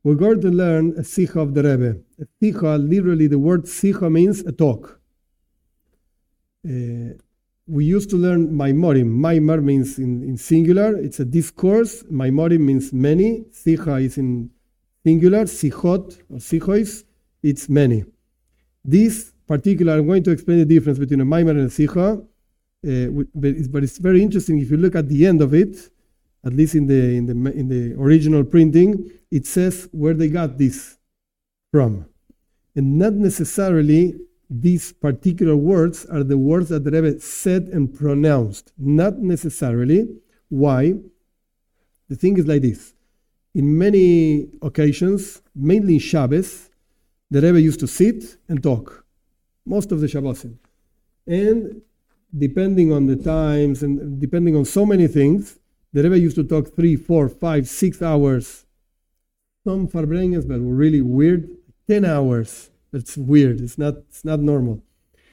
We're going to learn a Sikha of the Rebbe. A Sikha, literally the word Sikha means a talk. We used to learn Maimorim. Maimar means in singular, it's a discourse. Maimorim means many. Sikha is in singular. Sichot or Sichois, it's many. This particular, I'm going to explain the difference between a Maimar and a Sikha, but it's very interesting if you look at the end of it, at least in the original printing, it says where they got this from. And not necessarily these particular words are the words that the Rebbe said and pronounced. Not necessarily. Why? The thing is like this. In many occasions, mainly Shabbos, the Rebbe used to sit and talk. Most of the Shabbosim. And depending on the times and depending on so many things, the Rebbe used to talk 3, 4, 5, 6 hours. Some Farbrengens that were really weird, 10 hours. That's weird. It's not normal.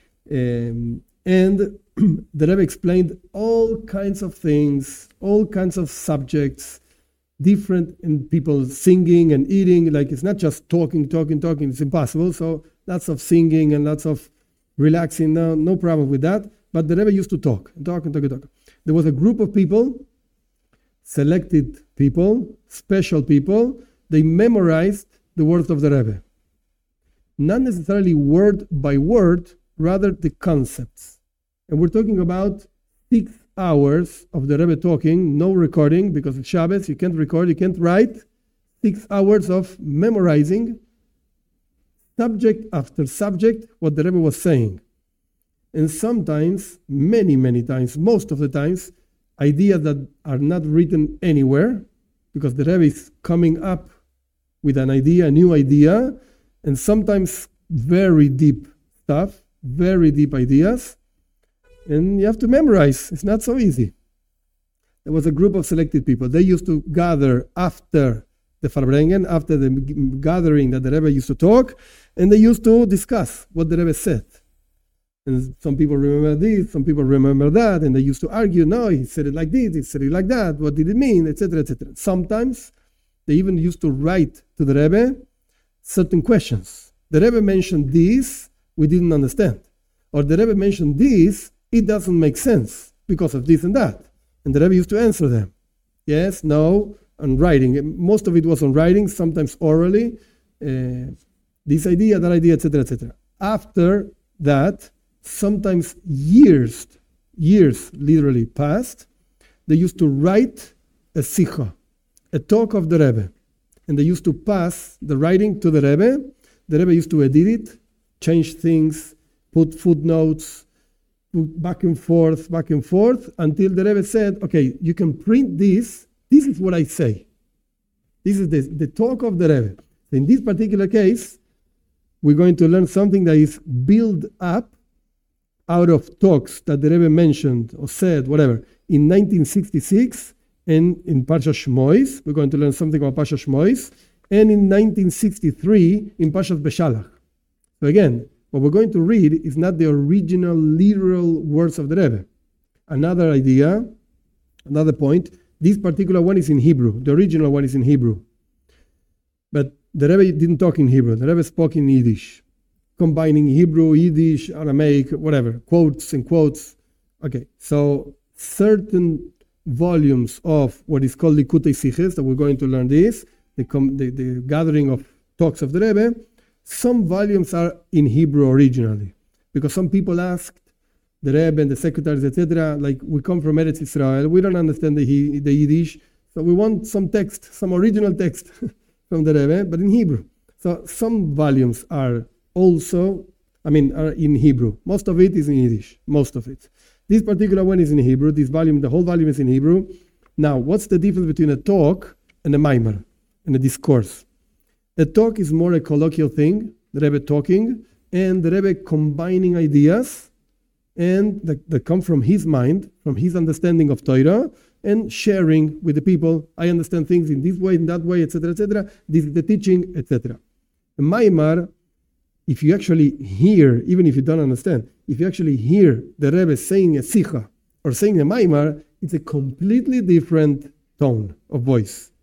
And the Rebbe explained all kinds of things, all kinds of subjects, different in people singing and eating. Like it's not just talking. It's impossible. So lots of singing and lots of relaxing. No problem with that. But the Rebbe used to talk. There was a group of people, selected people, special people. They memorized the words of the Rebbe. Not necessarily word by word, rather the concepts. And we're talking about 6 hours of the Rebbe talking, no recording, because it's Shabbos, you can't record, you can't write. 6 hours of memorizing, subject after subject, what the Rebbe was saying. And sometimes, many times, most of the times, ideas that are not written anywhere, because the Rebbe is coming up with an idea, a new idea, and sometimes very deep stuff, very deep ideas, and you have to memorize. It's not so easy. There was a group of selected people. They used to gather after the Farbrengen, after the gathering that the Rebbe used to talk, and they used to discuss what the Rebbe said. And some people remember this, some people remember that, and they used to argue, no, he said it like this, he said it like that, what did it mean, etc., etc. Sometimes they even used to write to the Rebbe certain questions. The Rebbe mentioned this, we didn't understand. Or the Rebbe mentioned this, it doesn't make sense because of this and that. And the Rebbe used to answer them. Yes, no, on writing. Most of it was on writing, sometimes orally. This idea, that idea, etc., etc. After that, sometimes years literally passed, they used to write a sikha, a talk of the Rebbe. And they used to pass the writing to the Rebbe. The Rebbe used to edit it, change things, put footnotes, put back and forth, until the Rebbe said, okay, you can print this. This is what I say. This is the talk of the Rebbe. In this particular case, we're going to learn something that is built up out of talks that the Rebbe mentioned or said, whatever, in 1966, and in Parshas Shmois, we're going to learn something about Parshas Shmois, and in 1963 in Parshas Beshalach. So again, what we're going to read is not the original literal words of the Rebbe. Another idea, another point, this particular one is in Hebrew. The original one is in Hebrew. But the Rebbe didn't talk in Hebrew. The Rebbe spoke in Yiddish, combining Hebrew, Yiddish, Aramaic, whatever, quotes and quotes. Okay, so certain volumes of what is called Likutei Siches, that we're going to learn this, the gathering of talks of the Rebbe, some volumes are in Hebrew originally, because some people asked the Rebbe and the secretaries, etc., like, we come from Eretz Israel, we don't understand the Yiddish, so we want some text, some original text from the Rebbe, but in Hebrew. So some volumes are also, are in Hebrew. Most of it is in Yiddish, most of it. This particular one is in Hebrew. This volume, the whole volume is in Hebrew. Now, what's the difference between a talk and a maimer, and a discourse? A talk is more a colloquial thing, the Rebbe talking, and the Rebbe combining ideas, and that come from his mind, from his understanding of Torah, and sharing with the people. I understand things in this way, in that way, etc., etc. This is the teaching, etc. A maimar, if you actually hear, even if you don't understand, if you actually hear the Rebbe saying a sikha or saying a maimar, it's a completely different tone of voice.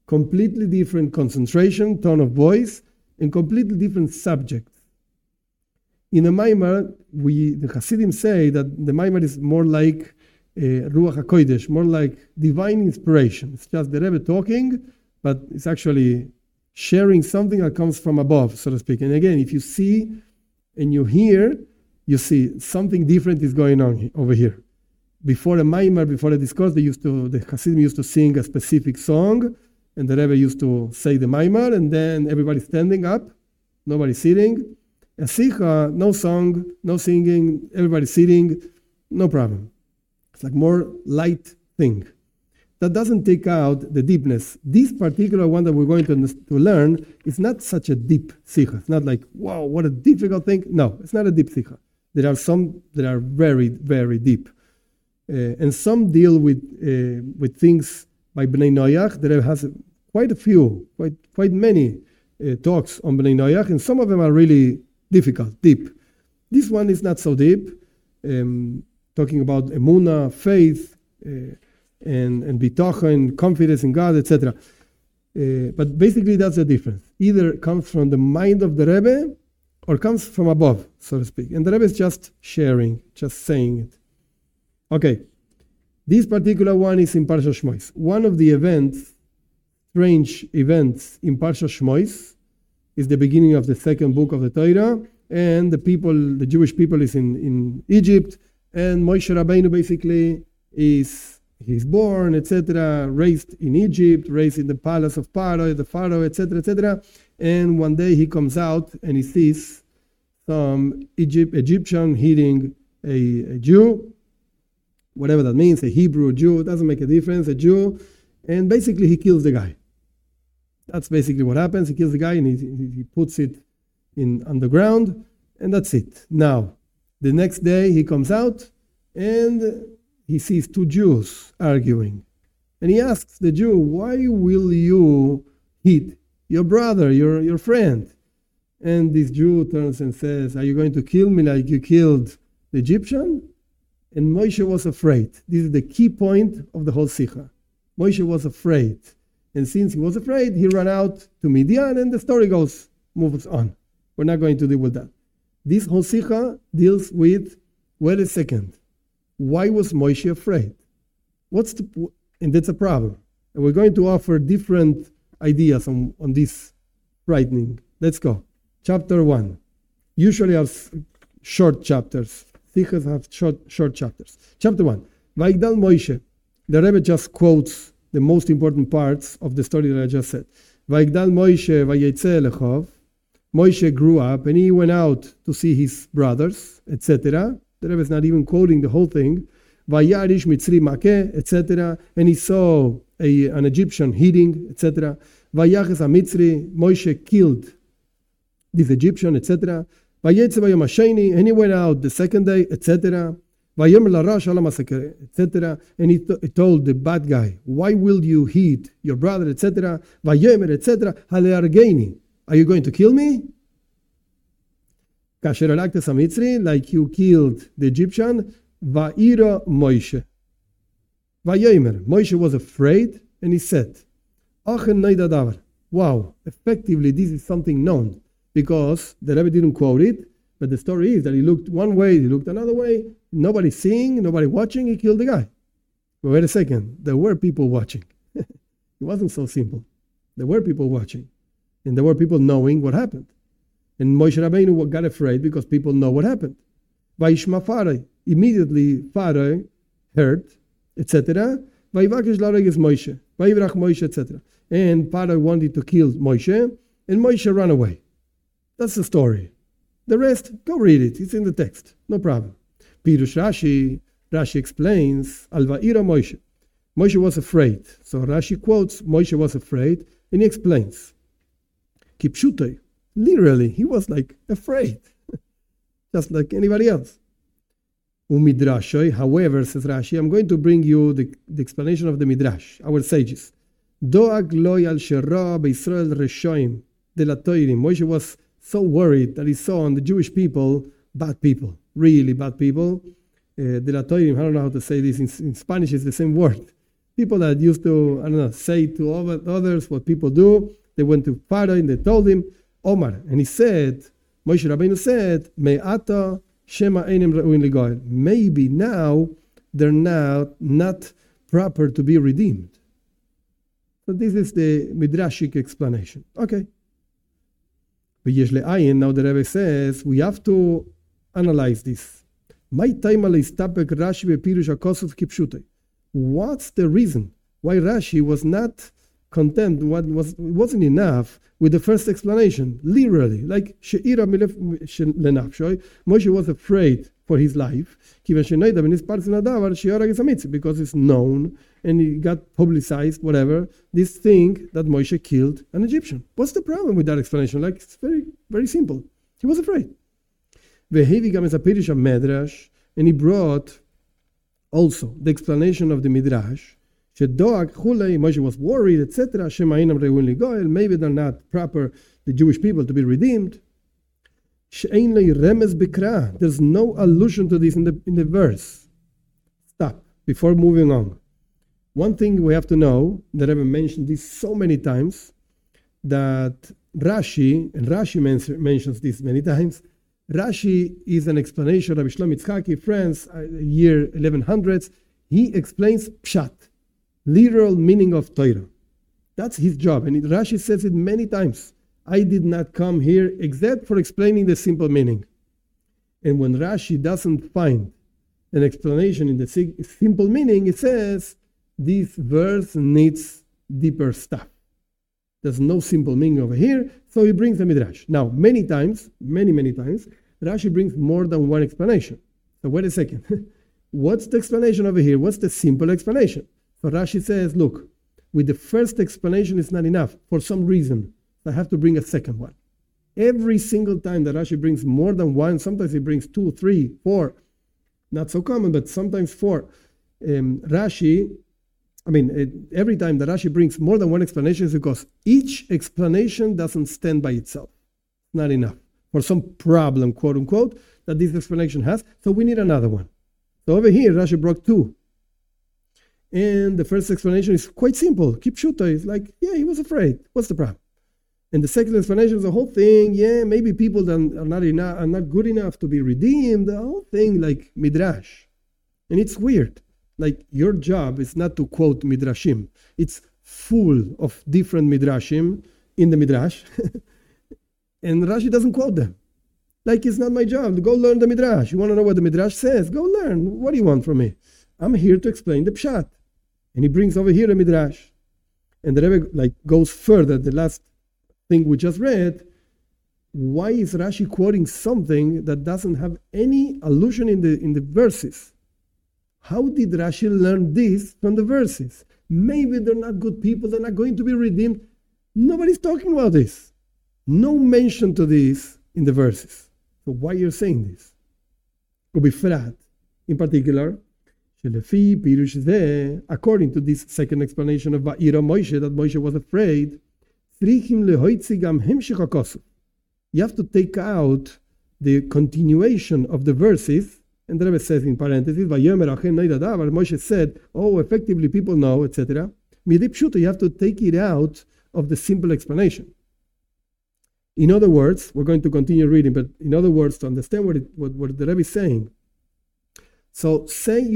completely different concentration, tone of voice, and completely different subjects. In a Maimar, the Hasidim say that the Maimar is more like Ruach HaKodesh, more like divine inspiration. It's just the Rebbe talking, but it's actually sharing something that comes from above, so to speak. And again, if you see and you hear, you see something different is going on over here. Before a Maimar, before a discourse, the Hasidim used to sing a specific song, and the Rebbe used to say the Maimar, and then everybody standing up, nobody sitting. A Sikha, no song, no singing, everybody sitting, no problem. It's like more light thing. That doesn't take out the deepness. This particular one that we're going to learn is not such a deep Sikha. It's not like, wow, what a difficult thing. No, it's not a deep Sikha. There are some that are very, very deep. And some deal with things by Bnei Noach. There has quite a few, quite many talks on Bnei Noach, and some of them are really difficult, deep. This one is not so deep, talking about emunah, faith, and bitachon, confidence in God, etc. But basically that's the difference. Either it comes from the mind of the Rebbe or comes from above, so to speak. And the Rebbe is just sharing, just saying it. Okay, this particular one is in Parsha Shmois. One of the events, strange events in Parsha Shmois, is the beginning of the second book of the Torah, and the Jewish people is in Egypt, and Moshe Rabbeinu basically he's born, etc., raised in Egypt, raised in the palace of Pharaoh, etc., etc. And one day he comes out and he sees some Egyptian hitting a Jew, whatever that means, a Hebrew Jew, it doesn't make a difference, a Jew, and basically he kills the guy. That's basically what happens. He kills the guy and he puts it on the ground, and that's it. Now, the next day he comes out and he sees two Jews arguing. And he asks the Jew, why will you hit your brother, your friend? And this Jew turns and says, are you going to kill me like you killed the Egyptian? And Moshe was afraid. This is the key point of the whole Sikha. Moshe was afraid. And since he was afraid, he ran out to Midian, and the story moves on. We're not going to deal with that. This whole Sikha deals with, wait a second, why was Moshe afraid? And that's a problem. And we're going to offer different ideas on this frightening. Let's go. Chapter 1. Usually have short chapters. Sikhas have short chapters. Chapter 1. Vayigdal Moshe. The Rebbe just quotes the most important parts of the story that I just said. Vayigdal Moshe vayetze lechov. Moshe grew up and he went out to see his brothers, etc. The Rebbe is not even quoting the whole thing. Vayarish mitzri makeh, etc. And he saw an Egyptian hitting, etc. Vayaches ha-mitzri. Moshe killed this Egyptian, etc. Vayetze vayom hasheni. And he went out the second day, etc. Vayom larash ala masaker, etc. And he told the bad guy, why will you hit your brother, etc. Vayomer, etc. Haleargeini. Are you going to kill me? Kasher alaktes ha-mitzri, like you killed the Egyptian. Va'ira Moshe. Vayomer. Moshe was afraid, and he said, Achen noida davar. Wow, effectively this is something known, because the Rebbe didn't quote it, but the story is that he looked one way, he looked another way, nobody seeing, nobody watching, he killed the guy. But wait a second, there were people watching. It wasn't so simple. There were people watching, and there were people knowing what happened. And Moshe Rabbeinu got afraid because people know what happened. Vayishma Pharaoh. Immediately Pharaoh heard, etc. Vayivakesh lareges Moshe. Vayivrach Moshe, etc. And Pharaoh wanted to kill Moshe, and Moshe ran away. That's the story. The rest, go read it. It's in the text. No problem. Pirush Rashi explains, Al Va'ira Moshe. Moshe was afraid. So Rashi quotes, Moshe was afraid, and he explains. Kipshutoi. Literally, he was like afraid. Just like anybody else. Umidrashoi, however, says Rashi, I'm going to bring you the explanation of the Midrash, our sages. Doag loy al shera beIsrael reshoim de la toirim. Moshe was so worried that he saw on the Jewish people, bad people, really bad people. De la toirim, I don't know how to say this. In Spanish, it's the same word. People that used to, I don't know, say to others what people do. They went to Pharaoh and they told him, Omar. And he said, Moshe Rabbeinu said, Me'ata Shema Einem Re'uin Ligoel. Maybe now they're not proper to be redeemed. So this is the Midrashic explanation. Okay. But now the Rebbe says, we have to analyze this. What's the reason why Rashi was not content? It wasn't enough with the first explanation, literally, like Moshe was afraid for his life because it's known and it got publicized, whatever, this thing that Moshe killed an Egyptian. What's the problem with that explanation? Like, it's very, very simple. He was afraid. And he brought also the explanation of the Midrash. Moshe was worried, etc. Maybe they're not proper, the Jewish people, to be redeemed. There's no allusion to this in the verse. Stop. Before moving on. One thing we have to know, that I've mentioned this so many times, that Rashi, and Rashi mentions this many times, Rashi is an explanation of Shlomo Yitzchaki, France, year 1100s. He explains Pshat, literal meaning of Torah. That's his job. And Rashi says it many times. I did not come here except for explaining the simple meaning. And when Rashi doesn't find an explanation in the simple meaning, it says, this verse needs deeper stuff. There's no simple meaning over here, so he brings the Midrash. Now, many times, Rashi brings more than one explanation. So wait a second. What's the explanation over here? What's the simple explanation? So Rashi says, look, with the first explanation it's not enough for some reason. I have to bring a second one. Every single time that Rashi brings more than one, sometimes he brings 2, 3, 4, not so common, but sometimes 4. Every time that Rashi brings more than one explanation is because each explanation doesn't stand by itself. Not enough. For some problem, quote unquote, that this explanation has. So we need another one. So over here, Rashi brought 2. And the first explanation is quite simple. Kipshuta is like, yeah, he was afraid. What's the problem? And the second explanation is the whole thing, yeah, maybe people are not good enough to be redeemed. The whole thing like Midrash. And it's weird. Like, your job is not to quote Midrashim. It's full of different Midrashim in the Midrash. And Rashi doesn't quote them. Like, it's not my job. Go learn the Midrash. You want to know what the Midrash says? Go learn. What do you want from me? I'm here to explain the Pshat. And he brings over here a Midrash. And the Rebbe goes further. The last thing we just read. Why is Rashi quoting something that doesn't have any allusion in the verses? How did Rashi learn this from the verses? Maybe they're not good people. They're not going to be redeemed. Nobody's talking about this. No mention to this in the verses. So why you're saying this? Ubifrat, in particular, according to this second explanation of Va'ira Moshe, that Moshe was afraid, you have to take out the continuation of the verses. And the Rebbe says in parentheses, Moshe said, effectively people know, etc. You have to take it out of the simple explanation. In other words, we're going to continue reading, but in other words, to understand what the Rebbe is saying. So say you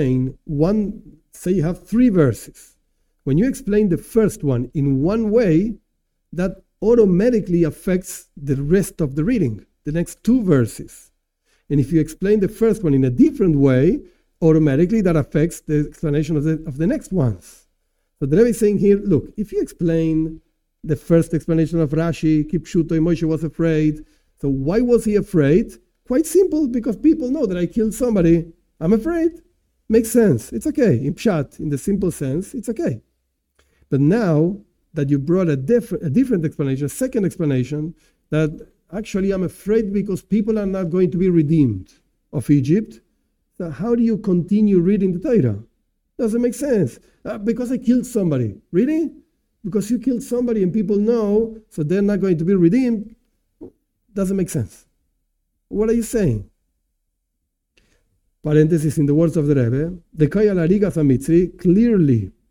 have 3 verses. When you explain the first one in one way, that automatically affects the rest of the reading, the next 2 verses. And if you explain the first one in a different way, automatically that affects the explanation of the next ones. So the Rebbe is saying here, look, if you explain the first explanation of Rashi, Kipshuto, Moshe was afraid. So why was he afraid? Quite simple, because people know that I killed somebody. I'm afraid. Makes sense. It's okay. In Pshat, in the simple sense, it's okay. But now that you brought a different explanation, a second explanation, that actually I'm afraid because people are not going to be redeemed of Egypt. So how do you continue reading the Torah? Doesn't make sense. Because I killed somebody. Really? Because you killed somebody and people know, so they're not going to be redeemed? Doesn't make sense. What are you saying? Parenthesis in the words of the Rebbe, the Kaya Larigas HaMitzri, clearly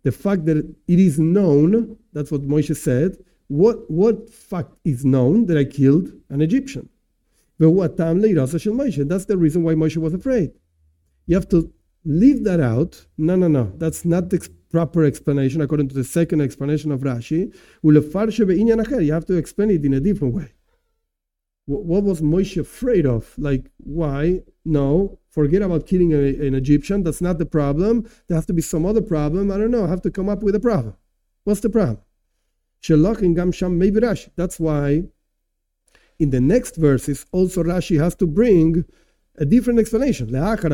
the fact that it is known, that's what Moshe said. What fact is known? That I killed an Egyptian. That's the reason why Moshe was afraid. You have to leave that out. No. That's not the proper explanation according to the second explanation of Rashi. You have to explain it in a different way. What was Moshe afraid of? Like, why? No, forget about killing an Egyptian. That's not the problem. There has to be some other problem. I don't know. I have to come up with a problem. What's the problem? Maybe Rashi. That's why in the next verses also Rashi has to bring a different explanation. After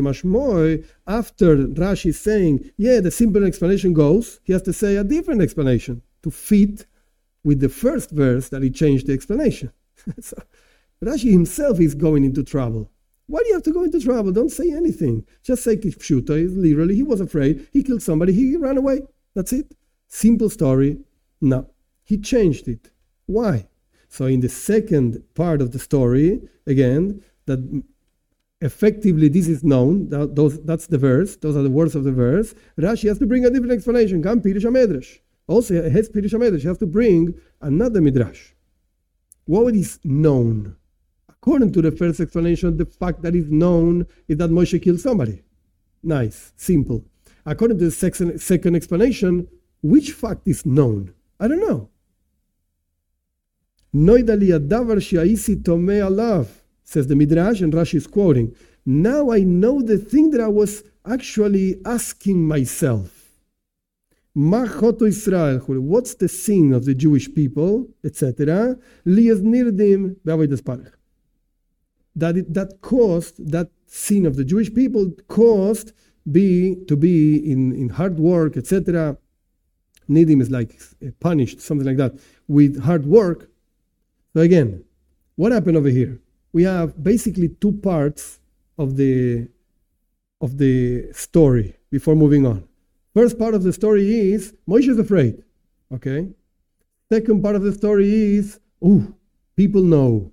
Rashi is saying, the simple explanation goes, he has to say a different explanation to fit with the first verse that he changed the explanation. So Rashi himself is going into trouble. Why do you have to go into trouble? Don't say anything. Just say Kipshuta. Literally, he was afraid. He killed somebody. He ran away. That's it. Simple story. No. He changed it. Why? So in the second part of the story, again, that effectively this is known. That's the verse. Those are the words of the verse. Rashi has to bring a different explanation. Gam Pirush HaMedrash. Also, has Pirush HaMedrash. He has to bring another midrash. What is known? According to the first explanation, the fact that is known is that Moshe killed somebody. Nice, simple. According to the second explanation, which fact is known? I don't know. Noidali adavar shi'aisi tomei alav, says the Midrash, and Rashi is quoting. Now I know the thing that I was actually asking myself. Israel, what's the sin of the Jewish people, etc. That caused, that sin of the Jewish people caused to be in hard work, etc. Nidim is like punished, something like that, with hard work. So again, what happened over here? We have basically two parts of the story before moving on. First part of the story is Moshe is afraid. Okay. Second part of the story is, people know.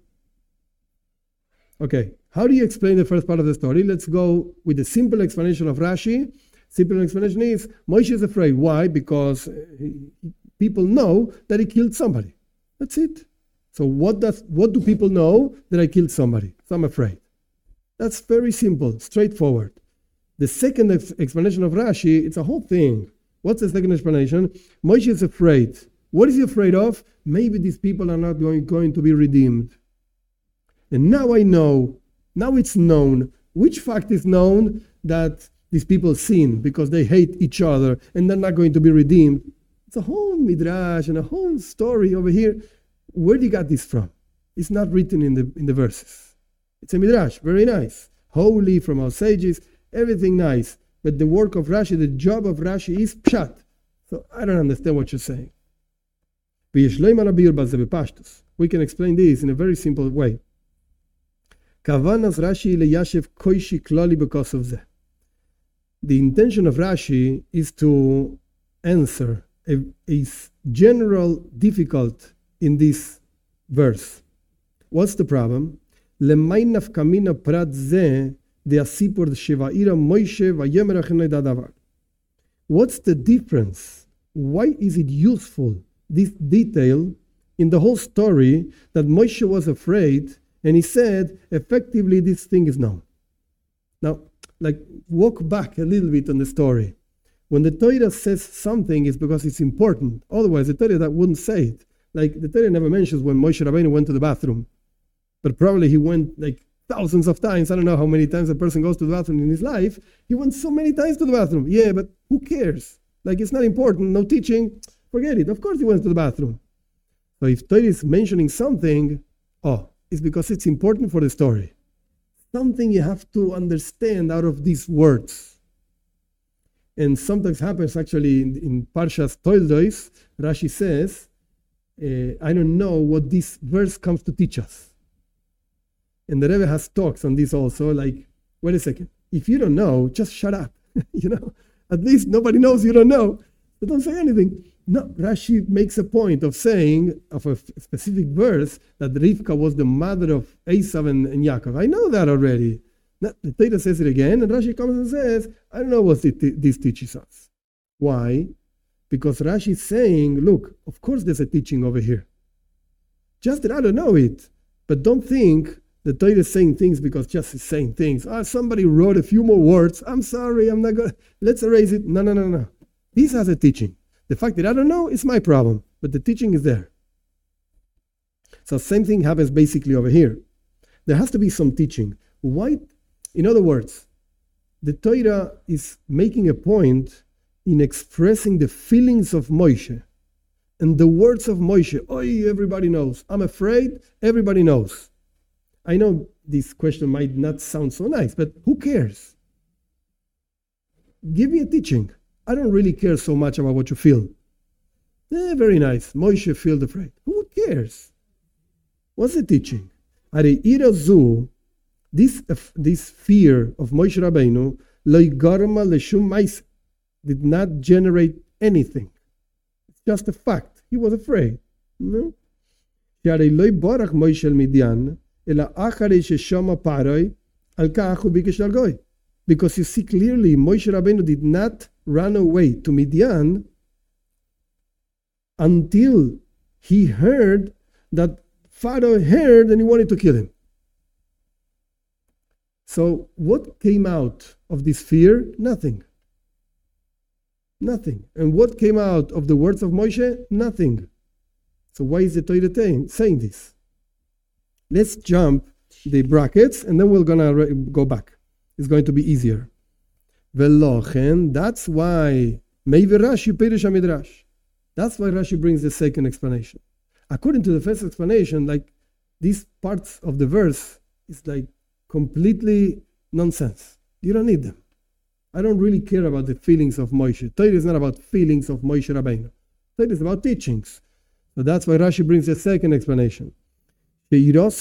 Okay. How do you explain the first part of the story? Let's go with the simple explanation of Rashi. Simple explanation is Moshe is afraid. Why? Because people know that he killed somebody. That's it. So what do people know? That I killed somebody. So I'm afraid. That's very simple, straightforward. The second explanation of Rashi, it's a whole thing. What's the second explanation? Moshe is afraid. What is he afraid of? Maybe these people are not going to be redeemed. And now I know, now it's known. Which fact is known? That these people sin because they hate each other and they're not going to be redeemed. It's a whole midrash and a whole story over here. Where do you got this from? It's not written in the verses. It's a midrash, very nice. Holy from our sages. Everything nice, but the work of Rashi, the job of Rashi is pshat. So I don't understand what you're saying. We can explain this in a very simple way. The intention of Rashi is to answer a general difficult in this verse. What's the problem? What's the difference? Why is it useful, this detail, in the whole story that Moshe was afraid and he said, effectively, this thing is known? Now, walk back a little bit on the story. When the Torah says something, it's because it's important. Otherwise, the Torah wouldn't say it. Like, the Torah never mentions when Moshe Rabbeinu went to the bathroom. But probably he went, thousands of times. I don't know how many times a person goes to the bathroom in his life. He went so many times to the bathroom. Yeah, but who cares? It's not important. No teaching. Forget it. Of course he went to the bathroom. So if Torah is mentioning something, it's because it's important for the story. Something you have to understand out of these words. And sometimes happens actually in Parshas Toldos, Rashi says, I don't know what this verse comes to teach us. And the Rebbe has talks on this also, wait a second, if you don't know, just shut up. At least nobody knows you don't know, so don't say anything. No, Rashi makes a point of saying, of a specific verse, that Rivka was the mother of Esav and Yaakov. I know that already. The Torah says it again, and Rashi comes and says, I don't know what this teaches us. Why? Because Rashi is saying, look, of course there's a teaching over here. Just that I don't know it. But don't think the Torah is saying things because just is saying things. Somebody wrote a few more words. I'm sorry, I'm not going to, let's erase it. No. This has a teaching. The fact that I don't know is my problem, but the teaching is there. So same thing happens basically over here. There has to be some teaching. Why? In other words, the Torah is making a point in expressing the feelings of Moshe and the words of Moshe. Everybody knows. I'm afraid everybody knows. I know this question might not sound so nice, but who cares? Give me a teaching. I don't really care so much about what you feel. Very nice. Moshe feels afraid. Who cares? What's the teaching? This fear of Moshe Rabbeinu did not generate anything. It's just a fact. He was afraid. No? Because you see clearly, Moshe Rabbeinu did not run away to Midian until he heard that Pharaoh heard and he wanted to kill him. So what came out of this fear? Nothing. And what came out of the words of Moshe? Nothing. So why is the Torah saying this? Let's jump the brackets and then we're going to go back. It's going to be easier. Velochen, that's why That's why Rashi brings the second explanation. According to the first explanation, like these parts of the verse is like completely nonsense. You don't need them. I don't really care about the feelings of Moshe. Torah is not about feelings of Moshe Rabbeinu. Torah is about teachings. So that's why Rashi brings the second explanation. This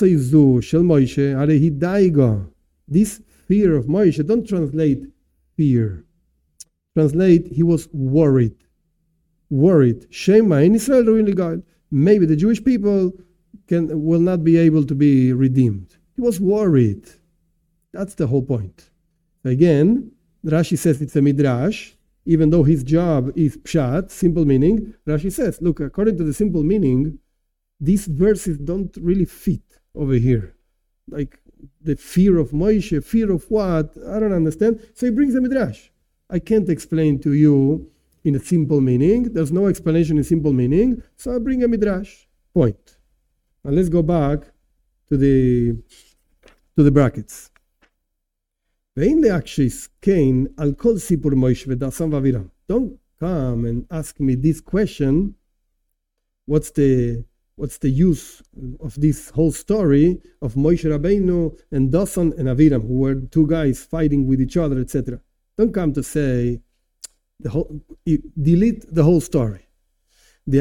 fear of Moshe, don't translate fear. Translate, he was worried. Shema in Israel ruinly God. Maybe the Jewish people will not be able to be redeemed. He was worried. That's the whole point. Again, Rashi says it's a midrash, even though his job is pshat, simple meaning. Rashi says, look, according to the simple meaning, these verses don't really fit over here. Like the fear of Moshe, fear of what? I don't understand. So he brings a midrash. I can't explain to you in a simple meaning. There's no explanation in simple meaning. So I bring a midrash. Point. Now let's go back to the brackets. Don't come and ask me this question. What's the use of this whole story of Moshe Rabbeinu and Dasan and Aviram, who were two guys fighting with each other, etc. Don't come to say delete the whole story. The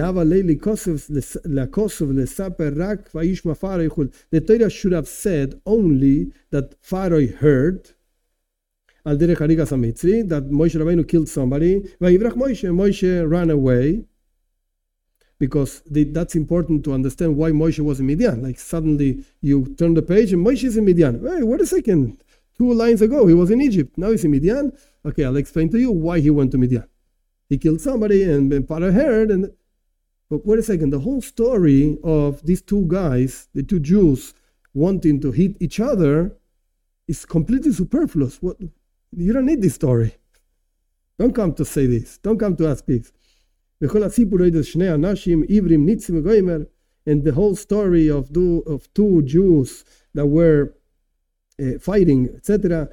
Torah should have said only that Pharaoh heard that Moshe Rabbeinu killed somebody. Moshe ran away. Because that's important to understand why Moshe was in Midian. Like suddenly you turn the page and Moshe is in Midian. Hey, wait a second. 2 lines ago he was in Egypt. Now he's in Midian. Okay, I'll explain to you why he went to Midian. He killed somebody and Pharaoh heard. But wait a second. The whole story of these two guys, the two Jews, wanting to hit each other is completely superfluous. You don't need this story. Don't come to say this. Don't come to ask this. And the whole story of two Jews that were fighting, etc.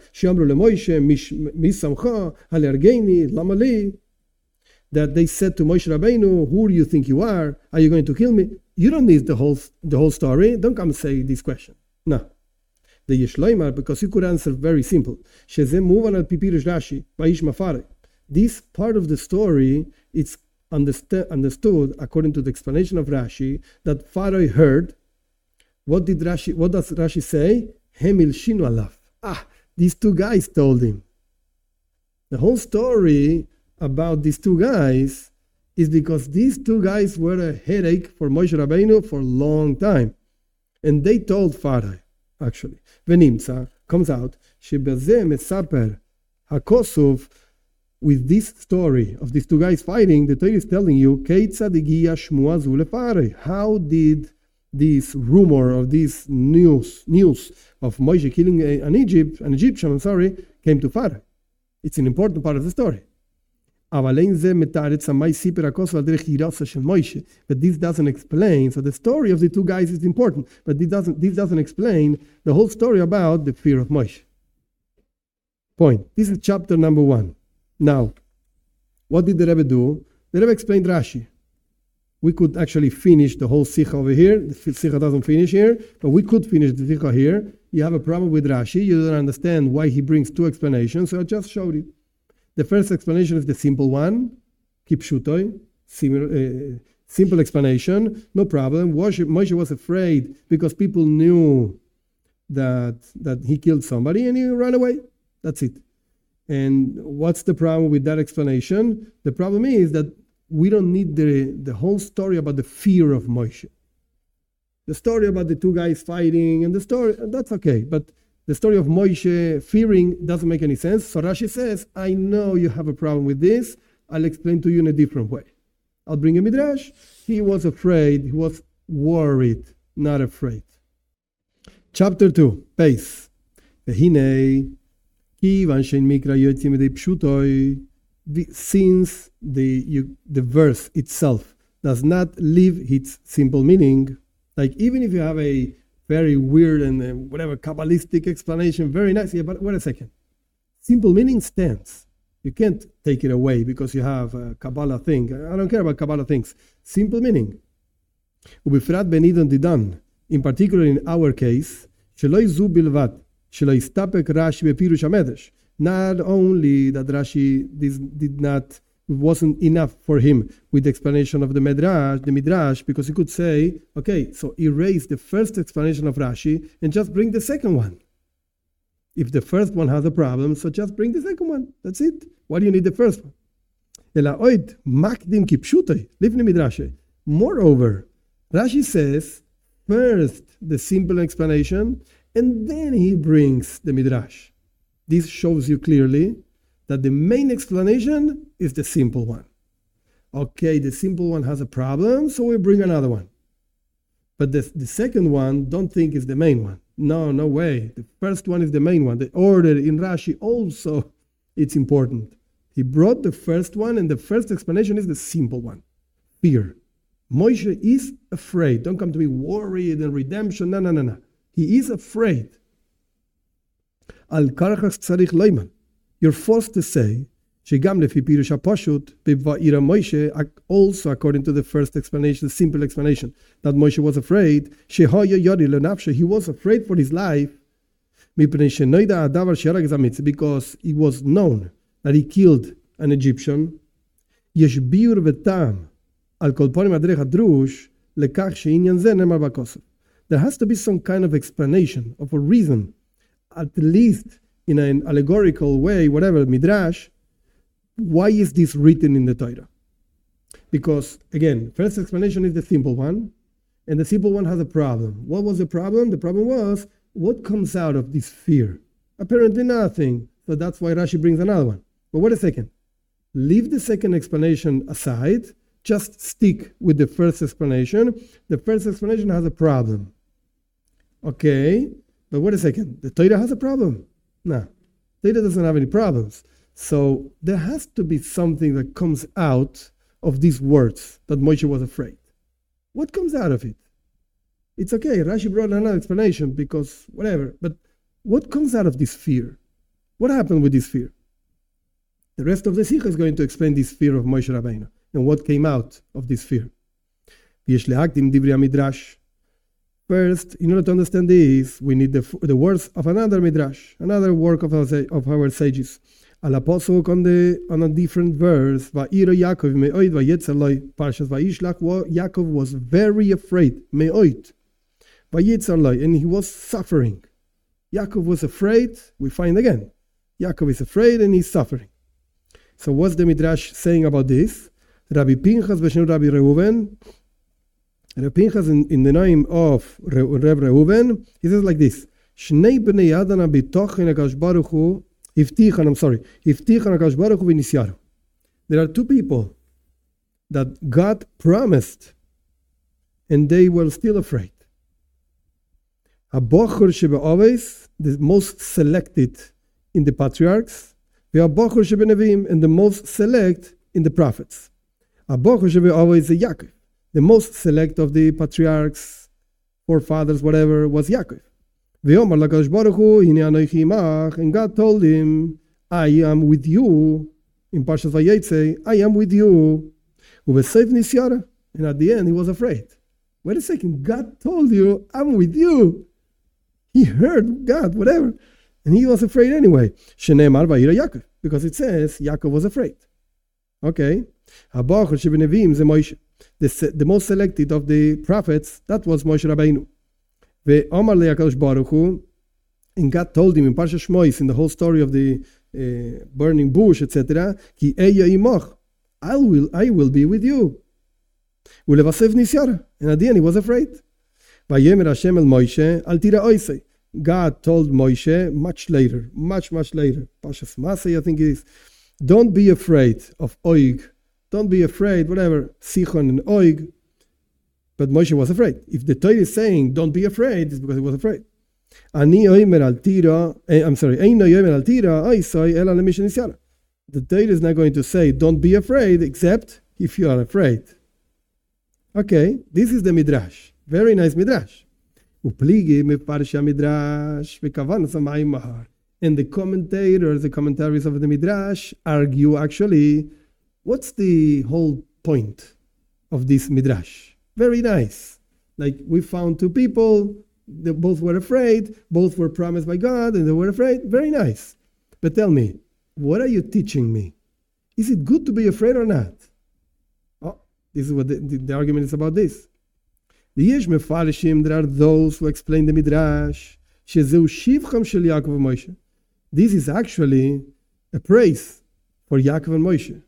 That they said to Moshe Rabbeinu, who do you think you are? Are you going to kill me? You don't need the whole story. Don't come and say this question. No. The Yeshloimar, because you could answer very simple. This part of the story, it's understood according to the explanation of Rashi that Pharaoh heard. What does Rashi say? Hemil shinu alav. These two guys told him. The whole story about these two guys is because these two guys were a headache for Moshe Rabbeinu for a long time. And they told Pharaoh, actually. Venimtza comes out, Shebazeh mesaper hakosuv with this story of these two guys fighting, the Torah is telling you, how did this rumor of this news of Moshe killing an Egyptian, came to Pharaoh? It's an important part of the story. But this doesn't explain. So the story of the two guys is important, but this doesn't explain the whole story about the fear of Moshe. Point. This is chapter number 1. Now, what did the Rebbe do? The Rebbe explained Rashi. We could actually finish the whole Sikha over here. The Sikha doesn't finish here, but we could finish the Sikha here. You have a problem with Rashi. You don't understand why he brings two explanations, so I just showed it. The first explanation is the simple one, kipshutoi, simple explanation, no problem. Moshe was afraid because people knew that he killed somebody and he ran away. That's it. And what's the problem with that explanation? The problem is that we don't need the whole story about the fear of Moshe. The story about the two guys fighting and the story, that's okay. But the story of Moshe fearing doesn't make any sense. So Rashi says, I know you have a problem with this. I'll explain to you in a different way. I'll bring a midrash. He was afraid. He was worried, not afraid. Chapter 2, Beis. Since the verse itself does not leave its simple meaning, like even if you have a very weird and whatever Kabbalistic explanation, very nice, yeah, but wait a second. Simple meaning stands. You can't take it away because you have a Kabbalah thing. I don't care about Kabbalah things. Simple meaning. Ubifrat benidon didan. In particular, in our case, sheloi zu bilvat, sheloi stapek Rashi bepirush hamedrash. Not only that Rashi wasn't enough for him with the explanation of the Midrash, because he could say, okay, so erase the first explanation of Rashi and just bring the second one. If the first one has a problem, so just bring the second one. That's it. Why do you need the first one? Moreover, Rashi says first the simple explanation and then he brings the Midrash. This shows you clearly that the main explanation is the simple one. Okay, the simple one has a problem, so we bring another one. But the second one, don't think is the main one. No way. The first one is the main one. The order in Rashi also, it's important. He brought the first one, and the first explanation is the simple one. Fear. Moshe is afraid. Don't come to me worried and redemption. No. He is afraid. Al karchas tzarich loiman. You're forced to say, Shegam lefi pirush hapashut b'va'ira Moshe, also according to the first explanation, the simple explanation, that Moshe was afraid, shehaya yori lenafshe, he was afraid for his life, mipnei shenoida adavar sheharag zamitz, because it was known that he killed an Egyptian. Yesh biur v'tam al kol ponim adrech hadrush lekach she'inyan zeh nemar b'kosov. There has to be some kind of explanation, of a reason, at least in an allegorical way, whatever, midrash, why is this written in the Torah? Because, again, first explanation is the simple one, and the simple one has a problem. What was the problem? The problem was, what comes out of this fear? Apparently nothing, so that's why Rashi brings another one. But wait a second. Leave the second explanation aside, just stick with the first explanation. The first explanation has a problem. Okay, but wait a second. The Torah has a problem. No, Torah doesn't have any problems. So there has to be something that comes out of these words that Moshe was afraid. What comes out of it? It's okay. Rashi brought another explanation because whatever. But what comes out of this fear? What happened with this fear? The rest of the Sikha is going to explain this fear of Moshe Rabbeinu and what came out of this fear. First, in order to understand this, we need the words of another midrash, another work of our sages. Al apostle on a different verse, Va'ira Yaakov me'oid va'yetzarloi, Parshas Vayishlach, Yaakov was very afraid, me'oid, va'yetzarloi, and he was suffering. Yaakov was afraid, we find again. Yaakov is afraid and he's suffering. So what's the midrash saying about this? Rabbi Pinchas b'shem Rabbi Reuven, Rabbi Pinchas in the name of Reb Reuven, he says like this: Shnei bnei Adana b'tochen HaKadosh Baruch Hu There are two people that God promised and they were still afraid. The most selected in the patriarchs, and the most select in the prophets. Yaakov. The most select of the patriarchs, forefathers, whatever, was Yaakov. And God told him, I am with you. In Parshas Vayetze, I am with you. And at the end, he was afraid. Wait a second, God told you, I'm with you. He heard God, whatever. And he was afraid anyway. Because it says Yaakov was afraid. Okay. The most selected of the prophets, that was Moshe Rabbeinu. And God told him in Parshas Shmois, in the whole story of the burning bush, etc., I will be with you. And at the end he was afraid. God told Moshe much later, much later, Parshas Masei, I think it is, don't be afraid of Oig. Don't be afraid, whatever, Sichon and Oig. But Moshe was afraid. If the Torah is saying don't be afraid, it's because he was afraid. The Torah is not going to say don't be afraid except if you are afraid. Okay, this is the Midrash. Very nice Midrash. And the commentaries of the Midrash argue actually, what's the whole point of this Midrash? Very nice. Like we found two people, they both were afraid, both were promised by God, and they were afraid. Very nice. But tell me, what are you teaching me? Is it good to be afraid or not? Oh, this is what the argument is about this. There are those who explain the Midrash. This is actually a praise for Yaakov and Moshe.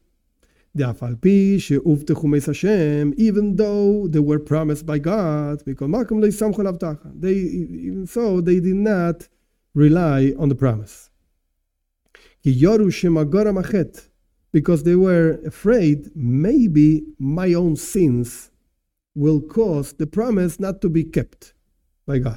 Even though they were promised by God, even so they did not rely on the promise. Because they were afraid maybe my own sins will cause the promise not to be kept by God.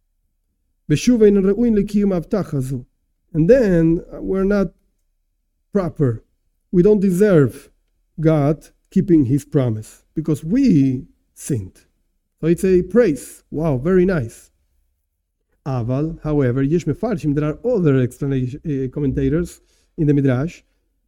And then we're not proper. We don't deserve God keeping his promise because we sinned. So it's a praise. Wow, very nice. Aval, however, there are other commentators in the Midrash.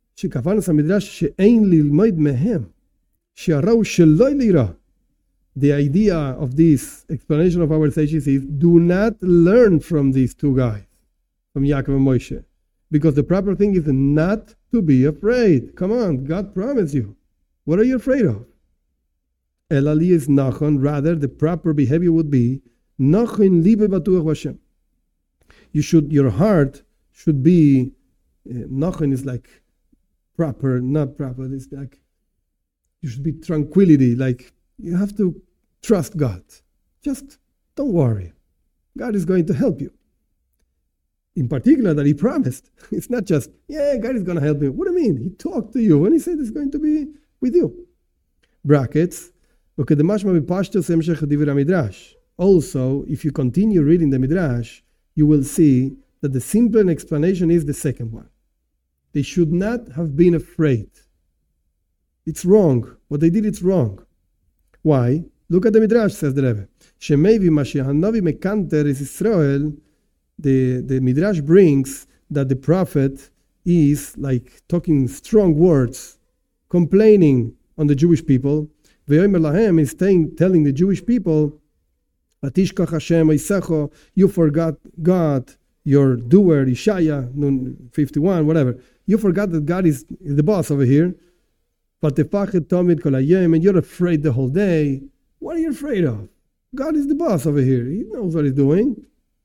The idea of this explanation of our sages is do not learn from these two guys, from Yaakov and Moshe, because the proper thing is not to be afraid. Come on, God promised you. What are you afraid of? Elali is nachon. Rather, the proper behavior would be nachon libe batuach Hashem. Your heart should be nachon is like proper, not proper. It's like you should be tranquility. Like you have to trust God. Just don't worry. God is going to help you. In particular, that he promised. It's not just, God is going to help me. What do you mean? He talked to you and he said he's going to be with you. Brackets. Also, if you continue reading the Midrash, you will see that the simple explanation is the second one. They should not have been afraid. It's wrong. What they did, it's wrong. Why? Look at the Midrash, says the Rebbe. Shemevi Mashiach Hanavi Mekanter is Israel. The Midrash brings that the prophet is like talking strong words, complaining on the Jewish people. Ve'omer lahem is telling the Jewish people, Atishkach Hashem Eisecho, you forgot God, your doer, Ishaya, 51, whatever. You forgot that God is the boss over here. And you're afraid the whole day. What are you afraid of? God is the boss over here. He knows what he's doing.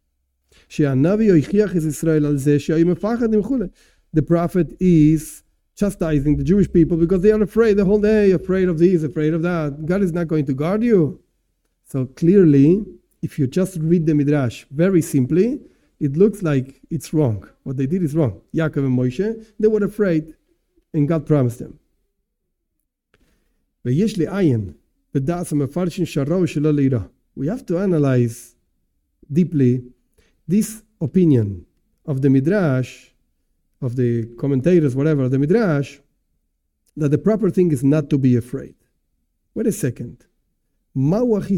The prophet is chastising the Jewish people because they are afraid the whole day, afraid of this, afraid of that. God is not going to guard you. So clearly, if you just read the Midrash very simply, it looks like it's wrong. What they did is wrong. Yaakov and Moshe, they were afraid, and God promised them. We have to analyze deeply this opinion of the Midrash, of the commentators, whatever, the Midrash, that the proper thing is not to be afraid. Wait a second. What's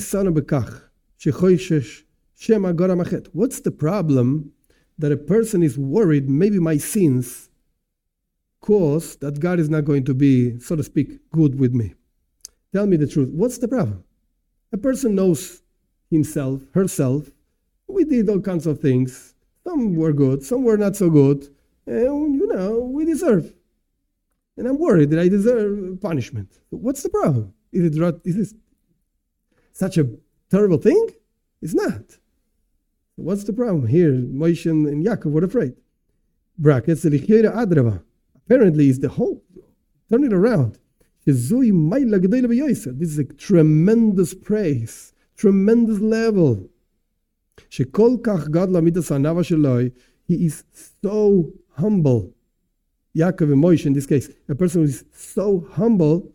the problem that a person is worried maybe my sins cause that God is not going to be, so to speak, good with me? Tell me the truth. What's the problem? A person knows himself, herself. We did all kinds of things. Some were good, some were not so good. And, we deserve. And I'm worried that I deserve punishment. What's the problem? Is it such a terrible thing? It's not. What's the problem? Here, Moshe and Yaakov were afraid. Brackets, apparently is the whole. Turn it around. This is a tremendous praise, tremendous level. He is so humble. Yaakov and Moshe in this case, a person who is so humble,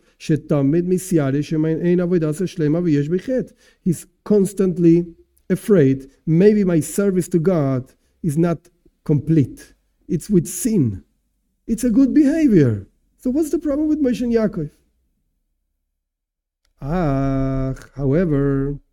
he's constantly afraid. Maybe my service to God is not complete. It's with sin. It's a good behavior. So what's the problem with Moshe and Yaakov? However,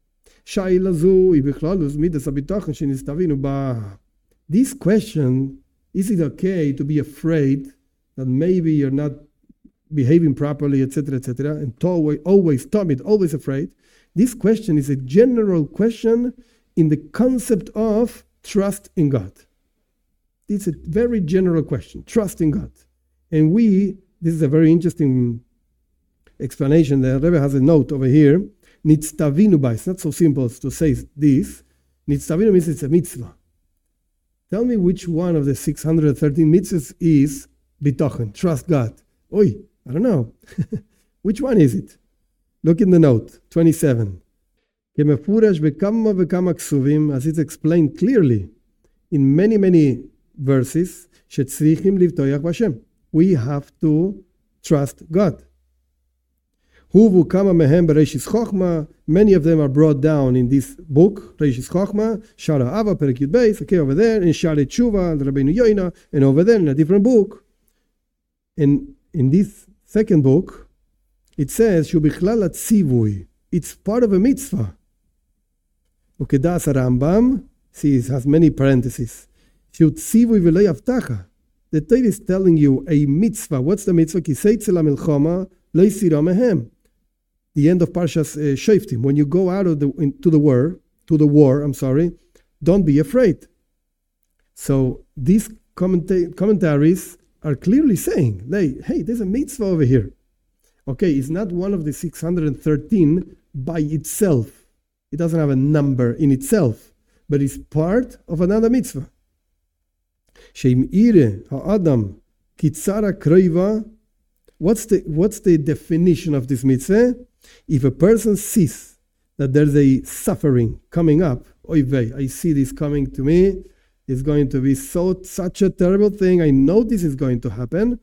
this question, is it okay to be afraid that maybe you're not behaving properly, etc., and always afraid? This question is a general question in the concept of trust in God. It's a very general question, trust in God. And this is a very interesting explanation. The Rebbe has a note over here. Nitztavinu ba. It's not so simple to say this. Nitztavinu means it's a mitzvah. Tell me which one of the 613 mitzvahs is bitochen, trust God. I don't know. Which one is it? Look in the note, 27. As it's explained clearly in many, many verses, we have to trust God. Many of them are brought down in this book, Reishis Chochma, Shara Ava, Perek Yud Beis, okay, over there, and Shara Tshuva, the Rabbeinu Yoina, and over there in a different book. And in this second book, it says, Shubichlal Tzivui. It's part of a mitzvah. Ukedas Rambam, see, it has many parentheses. Shutzivui v'lo yavtacha. The Torah is telling you a mitzvah. What's the mitzvah? Kiseitzel milchama lo yisira mehem. The end of Parshas Shoftim. When you go out of to the war, don't be afraid. So these commentaries are clearly saying, hey, there's a mitzvah over here. Okay, it's not one of the 613 by itself. It doesn't have a number in itself, but it's part of another mitzvah. Sheim ire ha'adam kitzara kroiva. What's the definition of this mitzvah? If a person sees that there's a suffering coming up, oy vey, I see this coming to me, it's going to be such a terrible thing, I know this is going to happen.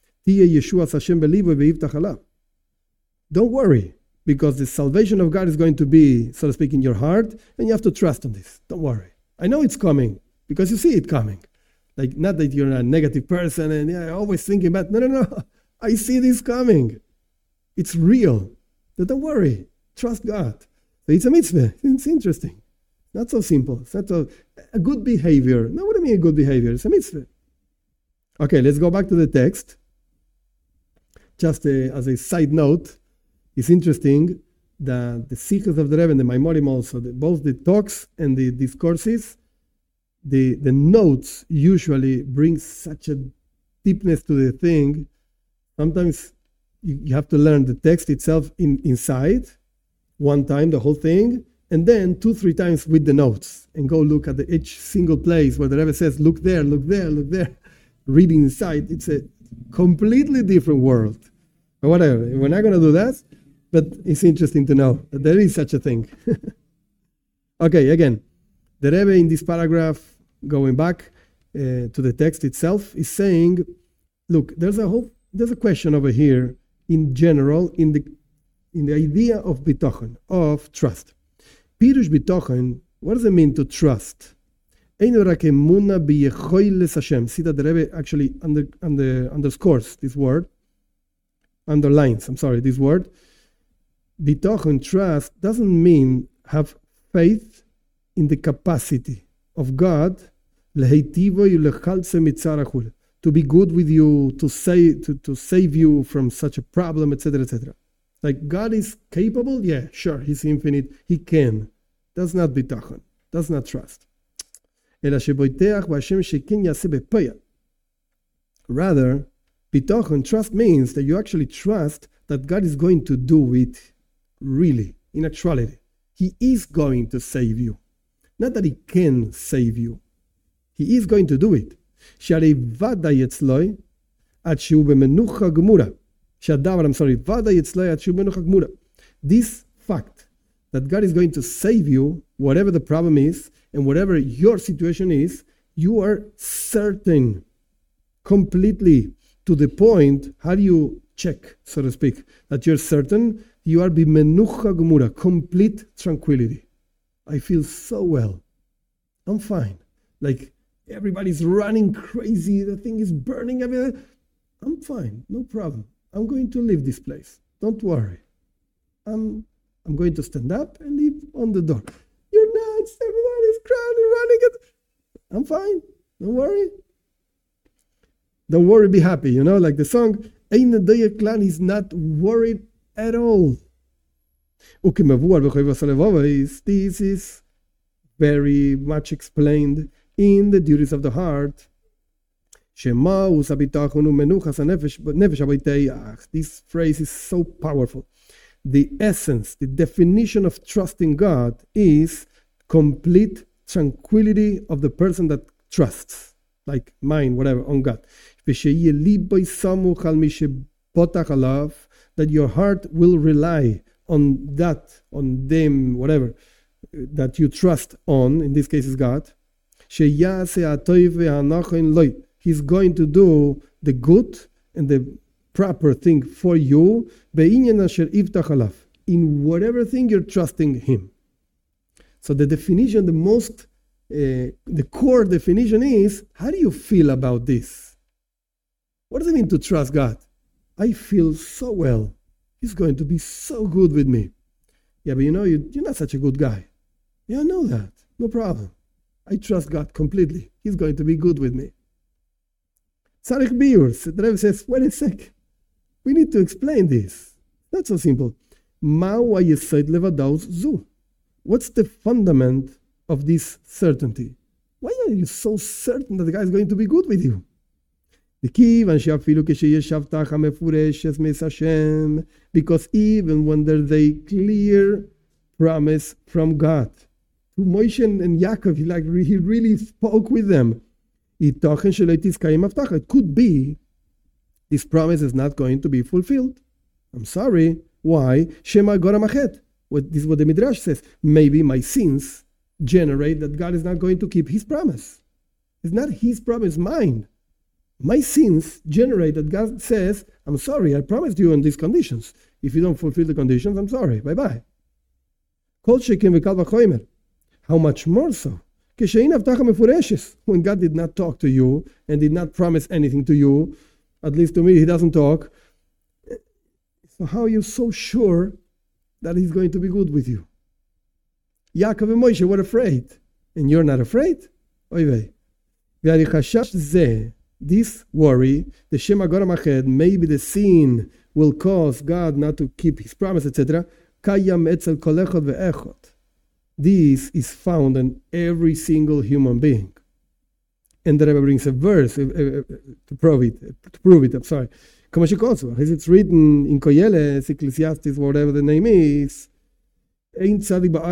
Don't worry, because the salvation of God is going to be, so to speak, in your heart, and you have to trust on this. Don't worry. I know it's coming, because you see it coming. Like, not that you're a negative person and always thinking about, no. I see this coming. It's real. So don't worry. Trust God. So it's a mitzvah. It's interesting. Not so simple. It's not a good behavior. No, what do you mean a good behavior? It's a mitzvah. Okay, let's go back to the text. Just as a side note, it's interesting that the Sichos of the Rebbe and the Maimorim also, both the talks and the discourses, the notes usually bring such a deepness to the thing. Sometimes you have to learn the text itself inside, one time, the whole thing, and then 2-3 times with the notes, and go look at each single place where the Rebbe says, look there, look there, look there. Reading inside, it's a completely different world. But whatever, we're not going to do that, but it's interesting to know that there is such a thing. Okay, again, the Rebbe in this paragraph going back to the text itself, is saying, look, there's a question over here in general in the idea of bitachon, of trust. Pirush bitachon, what does it mean to trust? See that the Rebbe actually underscores this word, underlines, this word. Bitachon, trust, doesn't mean have faith in the capacity of God to be good with you, to save you from such a problem, etc., etc. Like God is capable? Yeah, sure, He's infinite, He can. That's not bitachon, that's not trust. Rather, bitachon, trust means that you actually trust that God is going to do it really, in actuality. He is going to save you. Not that He can save you. He is going to do it. This fact that God is going to save you, whatever the problem is, and whatever your situation is, you are certain, completely, to the point, how do you check, so to speak, that you're certain? You are bimenucha gemura, complete tranquility. I feel so well. I'm fine. Like everybody's running crazy, the thing is burning everywhere. I'm fine, no problem. I'm going to leave this place. Don't worry. I'm going to stand up and leave on the door. You're nuts, everybody's crying, running. I'm fine, don't worry. Don't worry, be happy. Like the song, Ein Doye Klan, he's not worried at all. This is very much explained in the duties of the heart. This phrase is so powerful. The essence, the definition of trusting God is complete tranquility of the person that trusts, like mine, whatever, on God. That your heart will rely on that, on them, whatever, that you trust on, in this case is God. He's going to do the good and the proper thing for you in whatever thing you're trusting Him. So the definition, the core definition is, how do you feel about this? What does it mean to trust God? I feel so well. He's going to be so good with me. Yeah, but you're not such a good guy. Yeah, I know that. No problem. I trust God completely. He's going to be good with me. Tzarich biur. The Rebbe says, wait a sec. We need to explain this. Not so simple. What's the fundament of this certainty? Why are you so certain that the guy is going to be good with you? Because even when there's a clear promise from God, to Moshe and Yaakov, he really spoke with them. It could be this promise is not going to be fulfilled. I'm sorry. Why? Shema Gora Machet. This is what the Midrash says. Maybe my sins generate that God is not going to keep His promise. It's not His promise, mine. My sins generate that God says, I'm sorry, I promised you on these conditions. If you don't fulfill the conditions, I'm sorry, bye-bye. How much more so? When God did not talk to you and did not promise anything to you, at least to me, He doesn't talk. So how are you so sure that He's going to be good with you? Yaakov and Moshe were afraid, and you're not afraid? Oy vey. This worry, the Shema Gora Mached, maybe the sin will cause God not to keep His promise, etc. Kayam etzel kol echad ve'echad. This is found in every single human being. And the Rebbe brings a verse to prove it. I'm sorry. As it's written in Koyeles, Ecclesiastes, whatever the name is, there's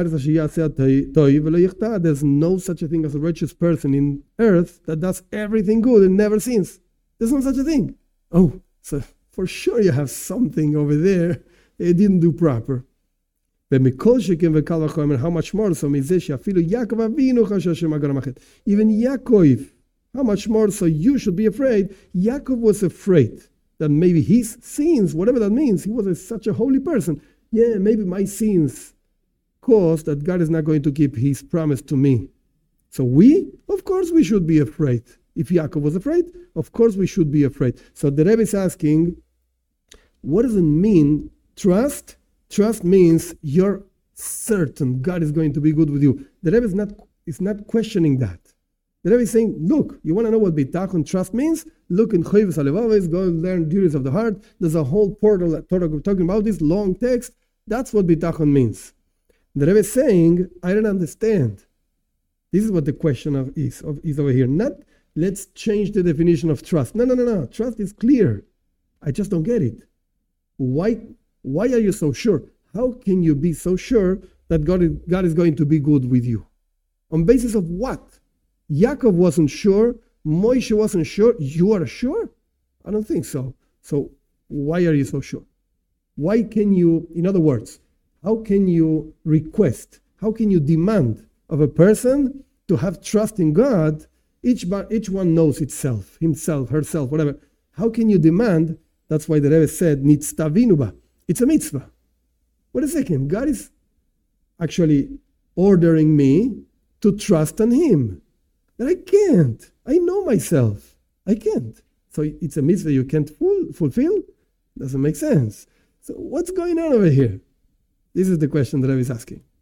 no such a thing as a righteous person in earth that does everything good and never sins. There's no such a thing. Oh, so for sure you have something over there you didn't do proper. ומכל שכן וקל וחומר, how much more, so מזה שאפילו יעקב אבינו חשש שמא גרם החטא. Even Yaakov, how much more, so you should be afraid. Yaakov was afraid that maybe his sins, whatever that means, he was such a holy person. Yeah, maybe my sins cause that God is not going to keep his promise to me. So of course we should be afraid. If Yaakov was afraid, of course we should be afraid. So the Rebbe is asking, what does it mean, trust? Trust means you're certain God is going to be good with you. The Rebbe is not questioning that. The Rebbe is saying, look, you want to know what bitachon trust means? Look in Choyves HaLevavos, go and learn duties of the heart. There's a whole portal talking about this long text. That's what bitachon means. The Rebbe is saying, I don't understand. This is what the question is over here. Not let's change the definition of trust. No. Trust is clear. I just don't get it. Why are you so sure? How can you be so sure that God is going to be good with you? On basis of what? Yaakov wasn't sure. Moshe wasn't sure. You are sure? I don't think so. So why are you so sure? Why can you, in other words, how can you request, how can you demand of a person to have trust in God? Each one knows itself, himself, herself, whatever. How can you demand? That's why the Rebbe said, Nitztavinuba. It's a mitzvah. Wait a second. God is actually ordering me to trust in him. But I can't. I know myself. I can't. So it's a mitzvah you can't fulfill? Doesn't make sense. So what's going on over here? This is the question that I was asking.